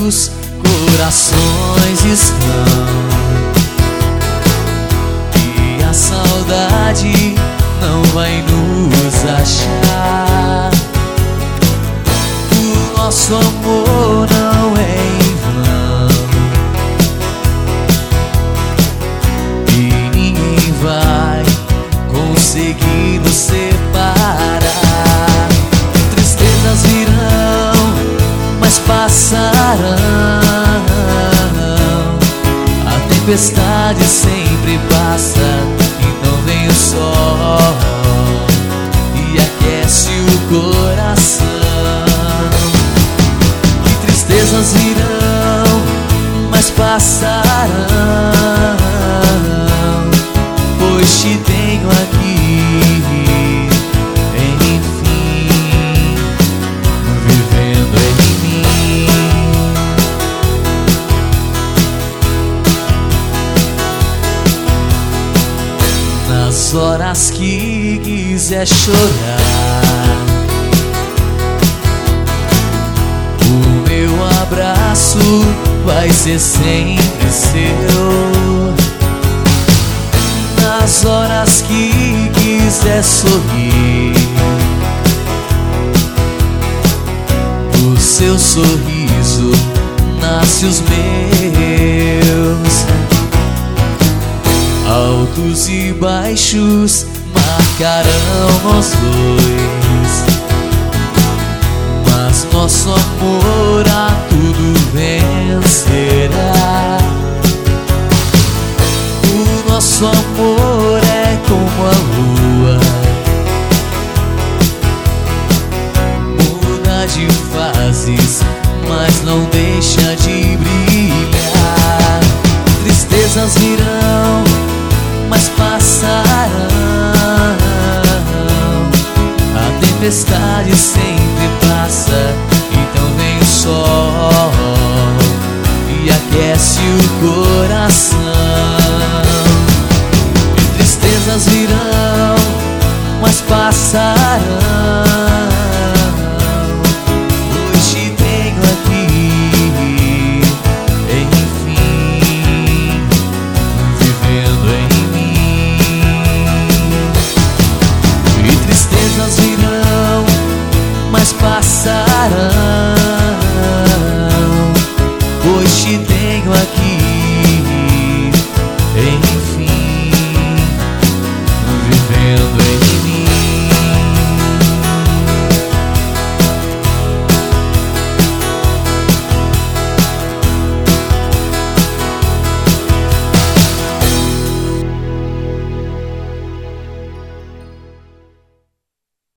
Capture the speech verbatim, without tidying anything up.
nossos corações estão, e a saudade não vai nos achar. O nosso amor não é em vão, e ninguém vai conseguir nos separar. Tristezas virão, mas passarão. A tempestade sempre passa, então vem o sol e aquece o coração. E tristezas virão, mas passarão, pois te tenho aqui. Nas horas que quiser chorar, o meu abraço vai ser sempre seu. Nas horas que quiser sorrir, o seu sorriso nasce os meus. Altos e baixos marcarão nós dois, mas nosso amor a tudo vencerá. O nosso amor é como a lua, muda de fases, mas não deixa de brilhar. Tristezas virão, mas passarão. A tempestade sempre passa, então vem o sol e aquece o coração.